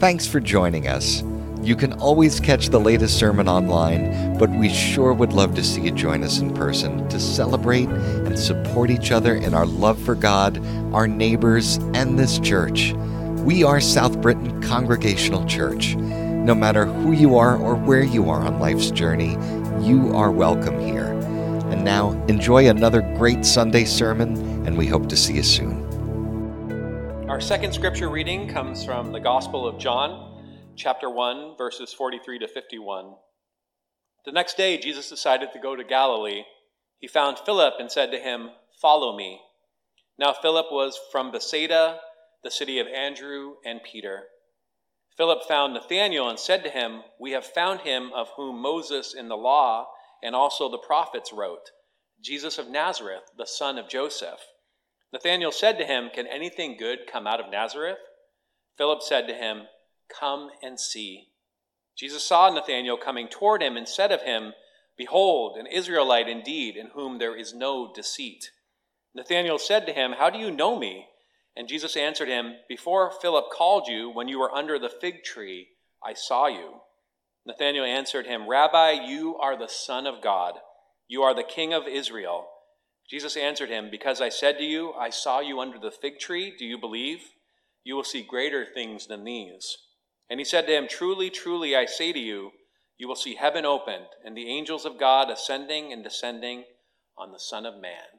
Thanks for joining us. You can always catch the latest sermon online, but we sure would love to see you join us in person to celebrate and support each other in our love for God, our neighbors, and this church. We are South Britain Congregational Church. No matter who you are or where you are on life's journey, you are welcome here. And now, enjoy another great Sunday sermon, and we hope to see you soon. Our second scripture reading comes from the Gospel of John, chapter 1, verses 43 to 51. The next day, Jesus decided to go to Galilee. He found Philip and said to him, "Follow me." Now Philip was from Bethsaida, the city of Andrew and Peter. Philip found Nathanael and said to him, "We have found him of whom Moses in the law and also the prophets wrote, Jesus of Nazareth, the son of Joseph." Nathanael said to him, "Can anything good come out of Nazareth?" Philip said to him, "Come and see." Jesus saw Nathanael coming toward him and said of him, "Behold, an Israelite indeed, in whom there is no deceit." Nathanael said to him, "How do you know me?" And Jesus answered him, "Before Philip called you, when you were under the fig tree, I saw you." Nathanael answered him, "Rabbi, you are the Son of God. You are the King of Israel." Jesus answered him, "Because I said to you, I saw you under the fig tree, do you believe? You will see greater things than these." And he said to him, "Truly, truly, I say to you, you will see heaven opened, and the angels of God ascending and descending on the Son of Man."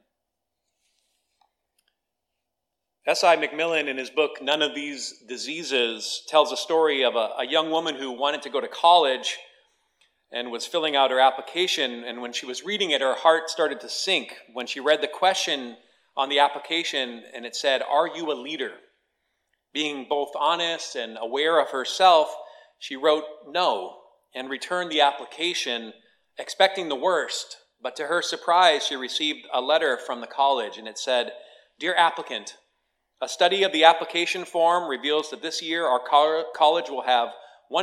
S.I. McMillan, in his book, None of These Diseases, tells a story of a young woman who wanted to go to college and was filling out her application. And when she was reading it, her heart started to sink when she read the question on the application, and it said, "Are you a leader?" Being both honest and aware of herself, she wrote no and returned the application, expecting the worst. But to her surprise, she received a letter from the college, and it said, "Dear applicant, a study of the application form reveals that this year our college will have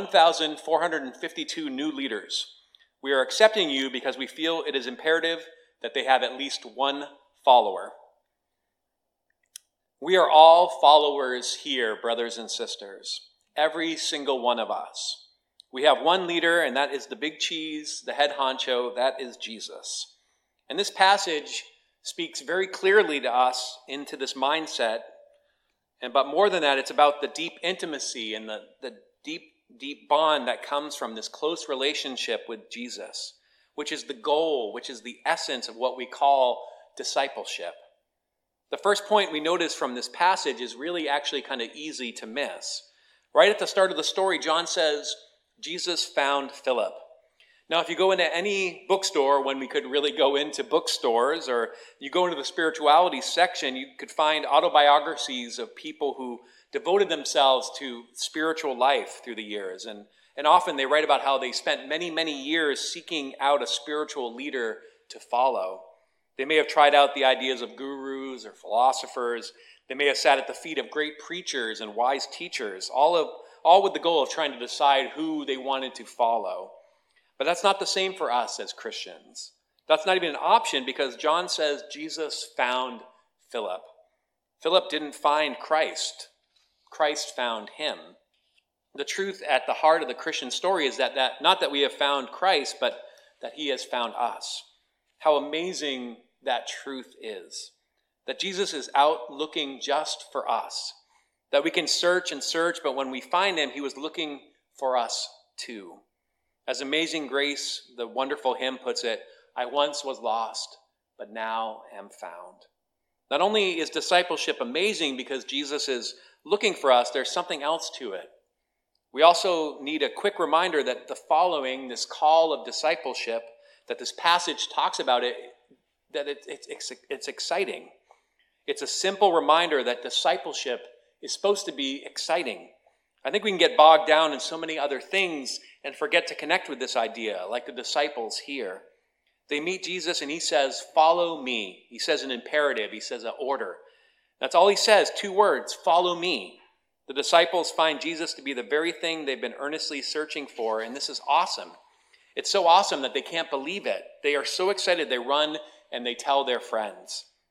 1,452 new leaders. We are accepting you because we feel it is imperative that they have at least one follower." We are all followers here, brothers and sisters, every single one of us. We have one leader, and that is the big cheese, the head honcho, that is Jesus. And this passage speaks very clearly to us into this mindset. But more than that, it's about the deep intimacy and the deep bond that comes from this close relationship with Jesus, which is the goal, which is the essence of what we call discipleship. The first point we notice from this passage is really actually kind of easy to miss. Right at the start of the story, John says, Jesus found Philip. Now, if you go into any bookstore, when we could really go into bookstores, or you go into the spirituality section, you could find autobiographies of people who devoted themselves to spiritual life through the years. And often they write about how they spent many, many years seeking out a spiritual leader to follow. They may have tried out the ideas of gurus or philosophers. They may have sat at the feet of great preachers and wise teachers, all with the goal of trying to decide who they wanted to follow. But that's not the same for us as Christians. That's not even an option, because John says Jesus found Philip. Philip didn't find Christ. Christ found him. The truth at the heart of the Christian story is that not that we have found Christ, but that he has found us. How amazing that truth is. That Jesus is out looking just for us. That we can search and search, but when we find him, he was looking for us too. As Amazing Grace, the wonderful hymn puts it, "I once was lost, but now am found." Not only is discipleship amazing because Jesus is looking for us, there's something else to it. We also need a quick reminder that the following, this call of discipleship, that this passage talks about it, that it's exciting. It's a simple reminder that discipleship is supposed to be exciting. I think we can get bogged down in so many other things and forget to connect with this idea, like the disciples here. They meet Jesus and he says, "Follow me." He says an imperative. He says an order. That's all he says, 2 words, "Follow me." The disciples find Jesus to be the very thing they've been earnestly searching for, and this is awesome. It's so awesome that they can't believe it. They are so excited they run and they tell their friends.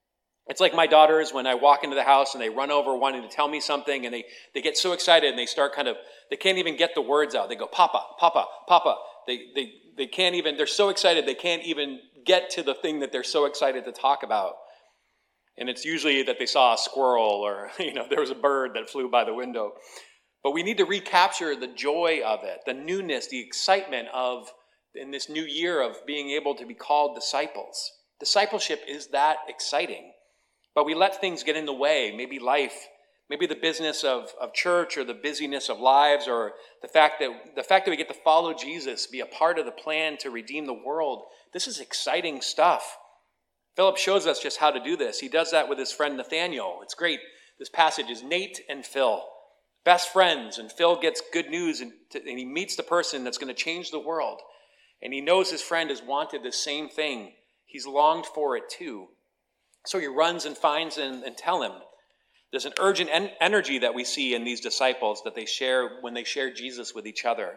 It's like my daughters when I walk into the house and they run over wanting to tell me something, and they get so excited and they start they can't even get the words out. They go, Papa, Papa, Papa. They can't even, they're so excited they can't even get to the thing that they're so excited to talk about. And it's usually that they saw a squirrel or, there was a bird that flew by the window. But we need to recapture the joy of it, the newness, the excitement of, in this new year, of being able to be called disciples. Discipleship is that exciting. But we let things get in the way, maybe life, maybe the business of church, or the busyness of lives, or the fact that we get to follow Jesus, be a part of the plan to redeem the world. This is exciting stuff. Philip shows us just how to do this. He does that with his friend Nathaniel. It's great. This passage is Nate and Phil, best friends, and Phil gets good news, and he meets the person that's going to change the world. And he knows his friend has wanted the same thing. He's longed for it too. So he runs and finds and tell him. There's an urgent energy that we see in these disciples that they share when they share Jesus with each other.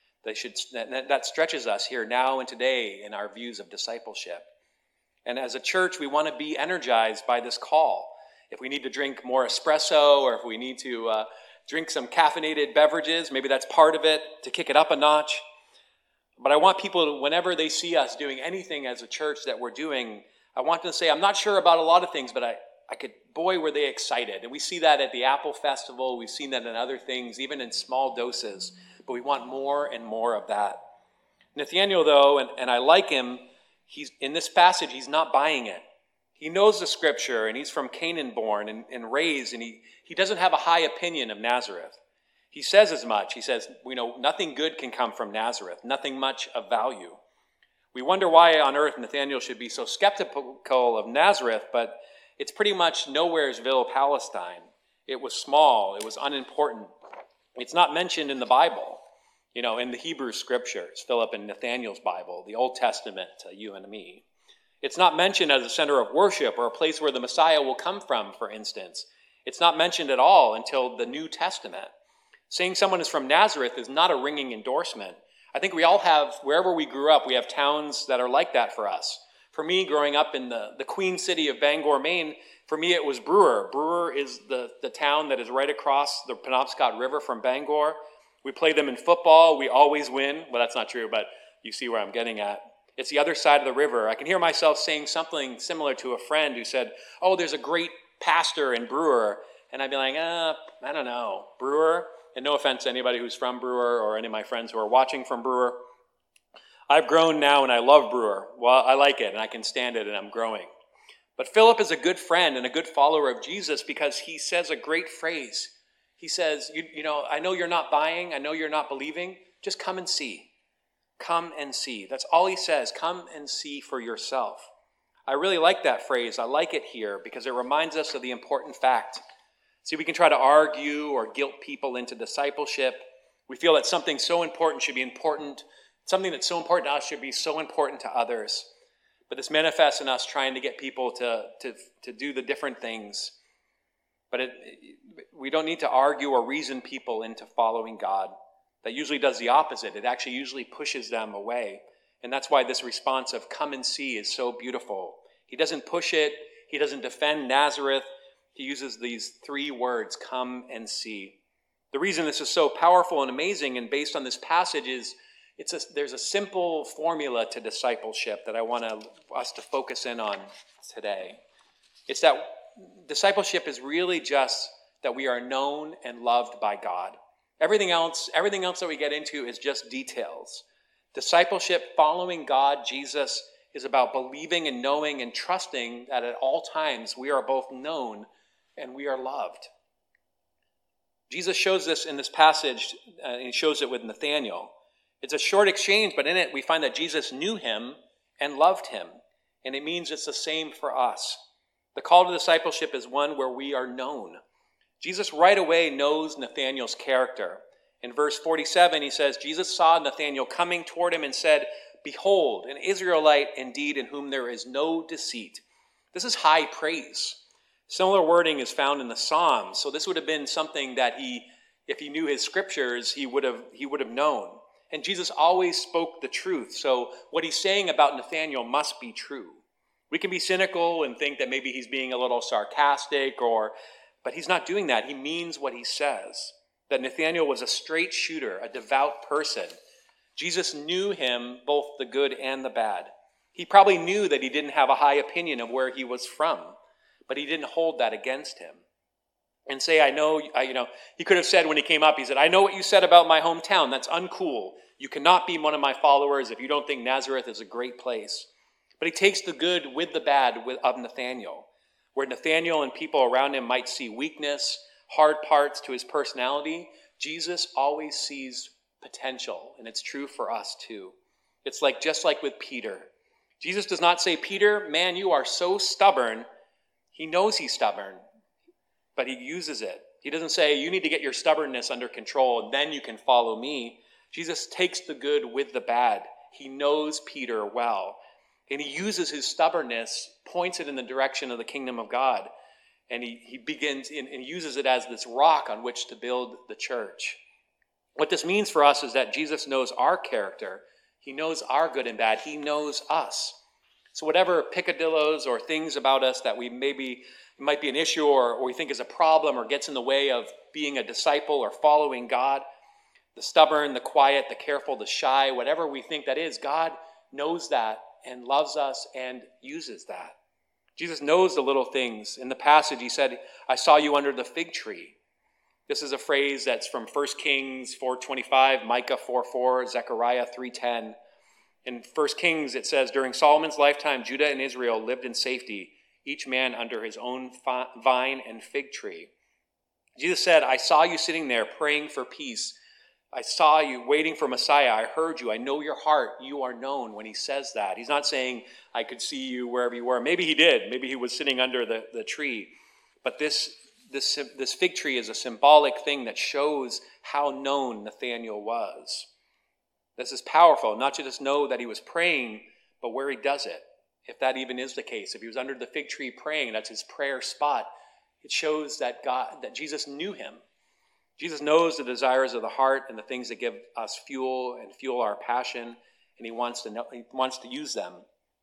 That stretches us here now and today in our views of discipleship. And as a church, we want to be energized by this call. If we need to drink more espresso, or if we need to drink some caffeinated beverages, maybe that's part of it, to kick it up a notch. But I want people to, whenever they see us doing anything as a church that we're doing, I want them to say, I'm not sure about a lot of things, but I could, boy, were they excited. And we see that at the Apple Festival. We've seen that in other things, even in small doses. But we want more and more of that. Nathaniel, though, and I like him, he's in this passage, he's not buying it. He knows the scripture, and he's from Canaan born and raised, and he doesn't have a high opinion of Nazareth. He says as much. He says, nothing good can come from Nazareth, nothing much of value. We wonder why on earth Nathaniel should be so skeptical of Nazareth, but it's pretty much Nowheresville, Palestine. It was small. It was unimportant. It's not mentioned in the Bible, in the Hebrew scriptures, Philip and Nathaniel's Bible, the Old Testament to you and me. It's not mentioned as a center of worship or a place where the Messiah will come from, for instance. It's not mentioned at all until the New Testament. Saying someone is from Nazareth is not a ringing endorsement. I think we all have, wherever we grew up, we have towns that are like that for us. For me, growing up in the Queen City of Bangor, Maine, for me it was Brewer. Brewer is the town that is right across the Penobscot River from Bangor. We play them in football. We always win. Well, that's not true, but you see where I'm getting at. It's the other side of the river. I can hear myself saying something similar to a friend who said, oh, there's a great pastor in Brewer. And I'd be like, I don't know, Brewer? And no offense to anybody who's from Brewer or any of my friends who are watching from Brewer. I've grown now and I love Brewer. Well, I like it and I can stand it and I'm growing. But Philip is a good friend and a good follower of Jesus because he says a great phrase. He says, I know you're not buying. I know you're not believing. Just come and see. Come and see. That's all he says. Come and see for yourself. I really like that phrase. I like it here because it reminds us of the important fact. See, we can try to argue or guilt people into discipleship. We feel that something so important should be important. Something that's so important to us should be so important to others. But this manifests in us trying to get people to do the different things. But we don't need to argue or reason people into following God. That usually does the opposite. It actually usually pushes them away. And that's why this response of come and see is so beautiful. He doesn't push it. He doesn't defend Nazareth. He uses these three words, come and see. The reason this is so powerful and amazing and based on this passage is there's a simple formula to discipleship that I want us to focus in on today. It's that discipleship is really just that we are known and loved by God. Everything else that we get into is just details. Discipleship, following God, Jesus, is about believing and knowing and trusting that at all times we are both known and we are loved. Jesus shows this in this passage, and he shows it with Nathaniel. It's a short exchange, but in it we find that Jesus knew him and loved him. And it means it's the same for us. The call to discipleship is one where we are known. Jesus right away knows Nathaniel's character. In verse 47, he says, Jesus saw Nathanael coming toward him and said, behold, an Israelite indeed in whom there is no deceit. This is high praise. Similar wording is found in the Psalms. So this would have been something that if he knew his scriptures, he would have known. And Jesus always spoke the truth. So what he's saying about Nathanael must be true. We can be cynical and think that maybe he's being a little sarcastic, but he's not doing that. He means what he says, that Nathanael was a straight shooter, a devout person. Jesus knew him, both the good and the bad. He probably knew that he didn't have a high opinion of where he was from, but he didn't hold that against him. And say, he could have said when he came up, he said, I know what you said about my hometown. That's uncool. You cannot be one of my followers if you don't think Nazareth is a great place. But he takes the good with the bad of Nathanael, where Nathanael and people around him might see weakness, hard parts to his personality. Jesus always sees potential, and it's true for us too. It's just like with Peter. Jesus does not say, Peter, man, you are so stubborn. He knows he's stubborn, but he uses it. He doesn't say, you need to get your stubbornness under control, and then you can follow me. Jesus takes the good with the bad. He knows Peter well, and he uses his stubbornness, points it in the direction of the kingdom of God, and he begins and uses it as this rock on which to build the church. What this means for us is that Jesus knows our character. He knows our good and bad. He knows us. So whatever picadillos or things about us that we might be an issue or we think is a problem or gets in the way of being a disciple or following God, the stubborn, the quiet, the careful, the shy, whatever we think that is, God knows that and loves us and uses that. Jesus knows the little things. In the passage, he said, I saw you under the fig tree. This is a phrase that's from 1 Kings 4:25, Micah 4:4, Zechariah 3:10. In 1 Kings, it says, during Solomon's lifetime, Judah and Israel lived in safety, each man under his own vine and fig tree. Jesus said, I saw you sitting there praying for peace. I saw you waiting for Messiah. I heard you. I know your heart. You are known when he says that. He's not saying, I could see you wherever you were. Maybe he did. Maybe he was sitting under the tree. But this fig tree is a symbolic thing that shows how known Nathanael was. This is powerful, not to just know that he was praying, but where he does it, if that even is the case. If he was under the fig tree praying, that's his prayer spot. It shows that Jesus knew him. Jesus knows the desires of the heart and the things that give us fuel and fuel our passion, and he wants to use them.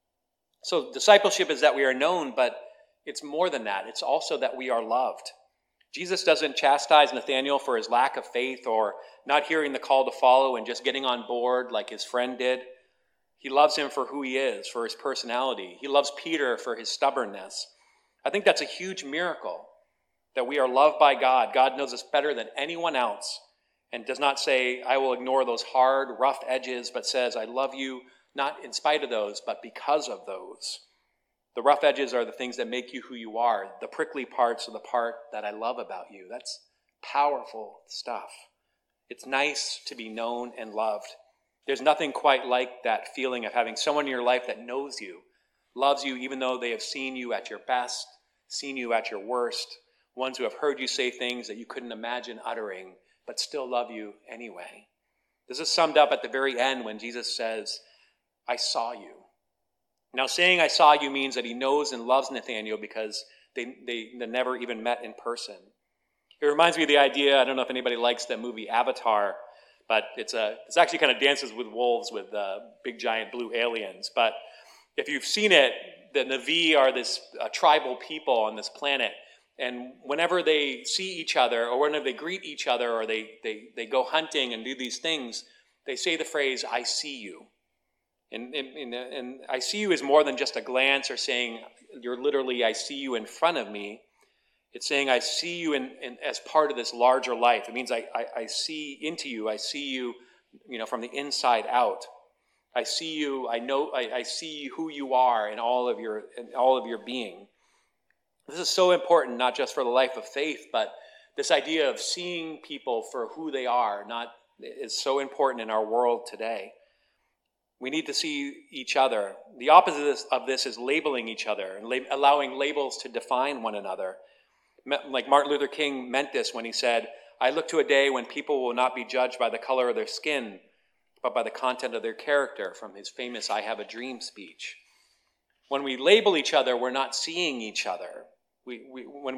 So discipleship is that we are known, but it's more than that. It's also that we are loved. Jesus doesn't chastise Nathanael for his lack of faith or not hearing the call to follow and just getting on board like his friend did. He loves him for who he is, for his personality. He loves Peter for his stubbornness. I think that's a huge miracle, that we are loved by God. God knows us better than anyone else and does not say, I will ignore those hard, rough edges, but says, I love you not in spite of those, but because of those. The rough edges are the things that make you who you are. The prickly parts are the part that I love about you. That's powerful stuff. It's nice to be known and loved. There's nothing quite like that feeling of having someone in your life that knows you, loves you even though they have seen you at your best, seen you at your worst, ones who have heard you say things that you couldn't imagine uttering, but still love you anyway. This is summed up at the very end when Jesus says, I saw you. Now, saying I saw you means that he knows and loves Nathanael because they never even met in person. It reminds me of the idea, I don't know if anybody likes that movie Avatar, but it's actually kind of Dances with Wolves with big giant blue aliens. But if you've seen it, the Na'vi are this tribal people on this planet. And whenever they see each other or whenever they greet each other or they go hunting and do these things, they say the phrase, I see you. And I see you is more than just a glance or saying, you're literally, I see you in front of me. It's saying, I see you as part of this larger life. It means I see into you. I see you, from the inside out. I see you. I know. I see who you are in all of your being. This is so important, not just for the life of faith, but this idea of seeing people for who they are is so important in our world today. We need to see each other. The opposite of this is labeling each other and allowing labels to define one another. Like Martin Luther King meant this when he said, I look to a day when people will not be judged by the color of their skin, but by the content of their character, from his famous I Have a Dream speech. When we label each other, we're not seeing each other. When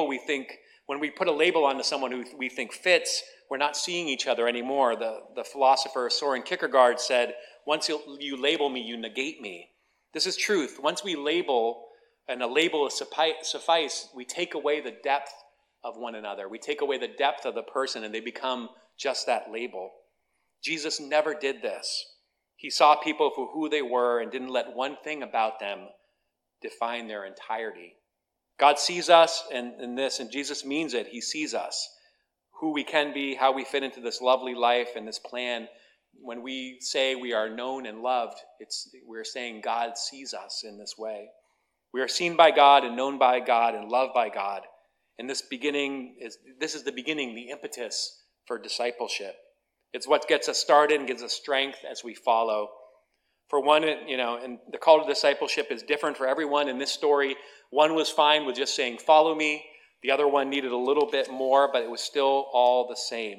we put a label onto someone who we think fits, we're not seeing each other anymore. The philosopher Soren Kierkegaard said, once you label me, you negate me. This is truth. Once we label, and a label is suffice, we take away the depth of one another. We take away the depth of the person, and they become just that label. Jesus never did this. He saw people for who they were and didn't let one thing about them define their entirety. God sees us in this, and Jesus means it. He sees us, who we can be, how we fit into this lovely life and this plan. When we say we are known and loved, we're saying God sees us in this way. We are seen by God and known by God and loved by God. And this is the beginning, the impetus for discipleship. It's what gets us started and gives us strength as we follow. For one, and the call to discipleship is different for everyone. In this story, one was fine with just saying, "Follow me." The other one needed a little bit more, but it was still all the same.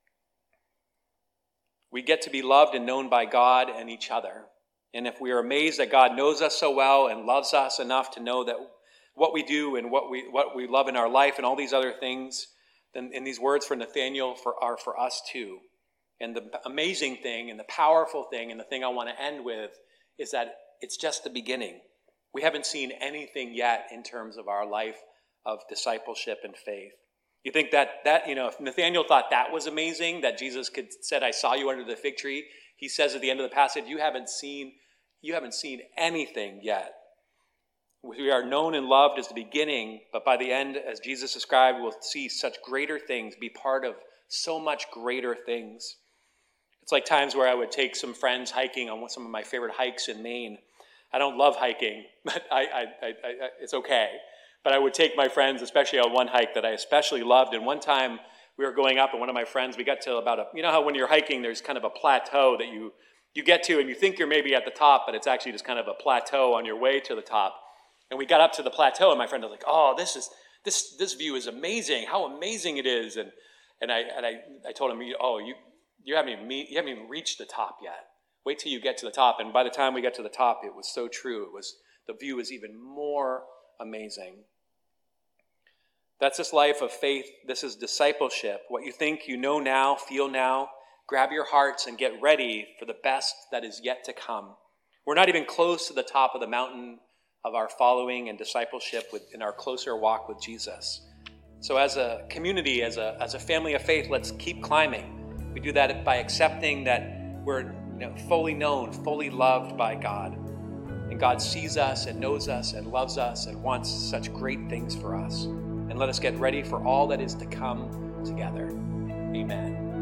We get to be loved and known by God and each other. And if we are amazed that God knows us so well and loves us enough to know that what we do and what we love in our life and all these other things, then in these words for Nathaniel are for us too. And the amazing thing and the powerful thing and the thing I want to end with is that it's just the beginning. We haven't seen anything yet in terms of our life of discipleship and faith. You think that if Nathaniel thought that was amazing, that Jesus said, "I saw you under the fig tree," he says at the end of the passage, you haven't seen anything yet. We are known and loved as the beginning, but by the end, as Jesus described, we'll see such greater things, be part of so much greater things. It's like times where I would take some friends hiking on some of my favorite hikes in Maine. I don't love hiking, but it's okay. But I would take my friends, especially on one hike that I especially loved. And one time we were going up, and one of my friends, we got to about how when you're hiking, there's kind of a plateau that you get to, and you think you're maybe at the top, but it's actually just kind of a plateau on your way to the top. And we got up to the plateau, and my friend was like, "Oh, this view is amazing! How amazing it is!" And I told him, you haven't even reached the top yet. Wait till you get to the top. And by the time we got to the top, it was so true. The view is even more amazing. That's this life of faith. This is discipleship. What you think you know now, feel now, grab your hearts and get ready for the best that is yet to come. We're not even close to the top of the mountain of our following and discipleship in our closer walk with Jesus. So as a community, as a family of faith, let's keep climbing. We do that by accepting that we're fully known, fully loved by God. And God sees us and knows us and loves us and wants such great things for us. And let us get ready for all that is to come together. Amen.